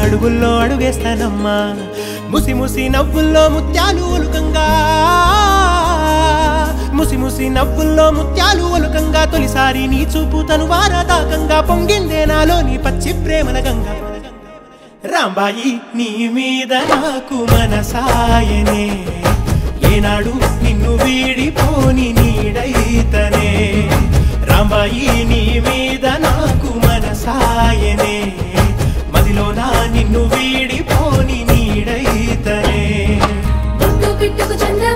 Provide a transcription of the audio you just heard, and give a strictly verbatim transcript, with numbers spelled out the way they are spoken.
అడుగుల్లో అడుగేస్తానమ్మా ముసి ముసి నవ్వుల్లో ముత్యాలు ఒలుకంగా ముసి ముసి నవ్వుల్లో ముత్యాలు ఒలుకంగా తొలిసారి నీ చూపు తను వారదాకంగా పొంగిందే నాలో నీ పచ్చి ప్రేమల గంగా రాంబాయి నీ మీద నాకు మనసాయనే ఏనాడు నిన్ను వీడిపోని నీడైతనే రాంబాయి నీ మీద